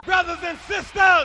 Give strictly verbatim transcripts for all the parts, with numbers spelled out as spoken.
Brothers and sisters,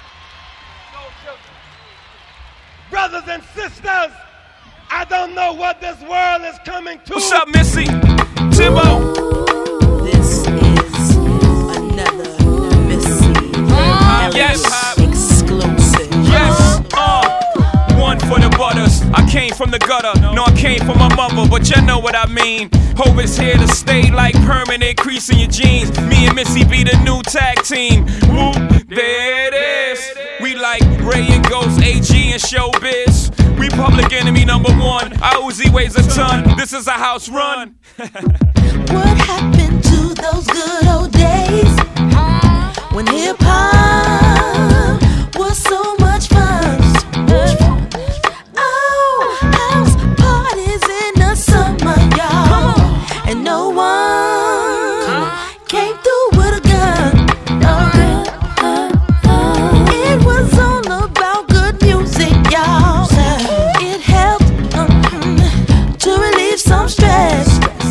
brothers and sisters, I don't know what this world is coming to. What's up, Missy? Timbo. This is another Missy. Uh, yes. Exclusive. Yes. Uh. One for the butters. I came from the gutter. No, I came from my mother, but you know what I mean. Hope it's here to stay like permanent crease in your jeans. Me and Missy be the new tag team. Woo, there it is. We like Ray and Ghost, A G and Showbiz. We public enemy number one. Our Uzi weighs a ton. This is a house run. What happened to those good old days when hip hop was so much fun? Oh, house parties in the summer, y'all, and no one came through with a gun. It was all about good music, y'all. It helped um, to relieve some stress.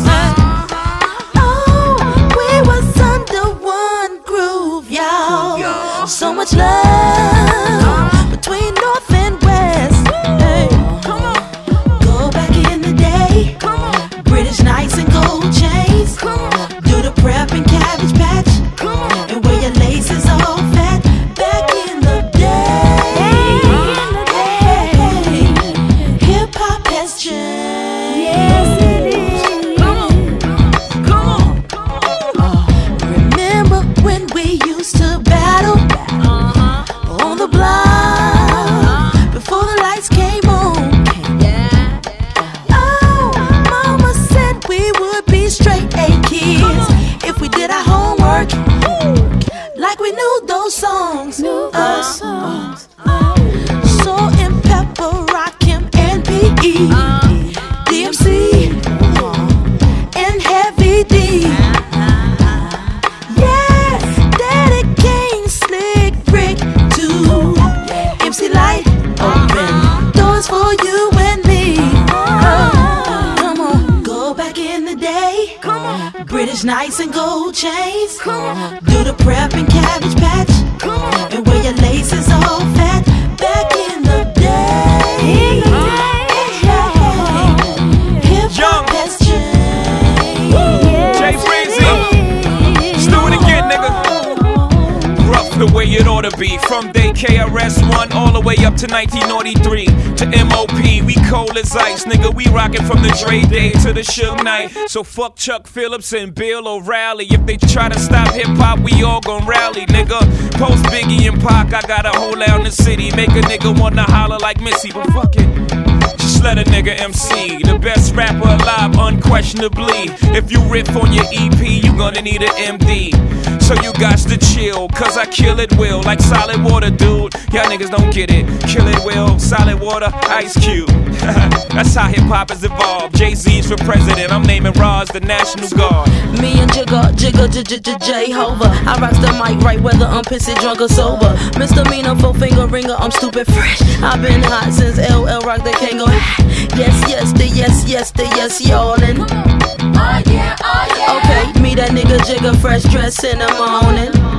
Oh, we was under one groove, y'all. So much love between North and West. Hey, come on, go back in the day. British Knights and gold chains. Do the prep and Cabbage Patch. And wear your laces all fat. Back in the day, hey, hip hop has changed. Yes, it is. Come on, come on. Remember when we used to battle on the block before the lights came on? Oh, mama said we would be straight A kids if we did our homework like we knew those songs. Uh, Salt and Pepper, Rakim and P E, D M C and Heavy D. Yeah, Daddy Kane, Slick Rick too. M C Light, open doors for you and me. Uh, come on, go back in the day. Come on, British Knights and gold chains. Come on, do the prep and Cabbage Patch. Come on, and wear your laces all fat. Back in the day, hip hop has changed. Jay Breezy. Let's do it again, nigga. Rough the way it ought to be. From day K R S One all the way up to nineteen ninety-three. To M O P, we cold as ice, nigga. We rockin' from the Dre Day to the Suge Knight. So fuck Chuck Phillips and Bill O'Reilly. If they try to stop hip hop, we all gon' rally, nigga. Post Biggie and Pac, I got a hole down the city. Make a nigga wanna holler like Missy, but fuck it. Just let a nigga M C. The best rapper alive, unquestionably. If you riff on your E P, you gonna need an M D. So you got to chill, cause I kill it will. Like solid water, dude. Y'all niggas don't get it. Kill it will, solid water, Ice Cube. That's how hip hop has evolved. Jay-Z's for president, I'm naming Roz the National Guard. Me and Jigga, Jigga, J-Hova. I rocks the mic right whether I'm pissy, drunk or sober. Misdemeanor, four finger ringer, I'm stupid fresh. I've been hot since L L Rock, they can't go. Yes, yes, the yes, yes, the yes, y'all. And oh yeah, oh yeah. Okay, me that nigga Jigga, fresh dress in the morning.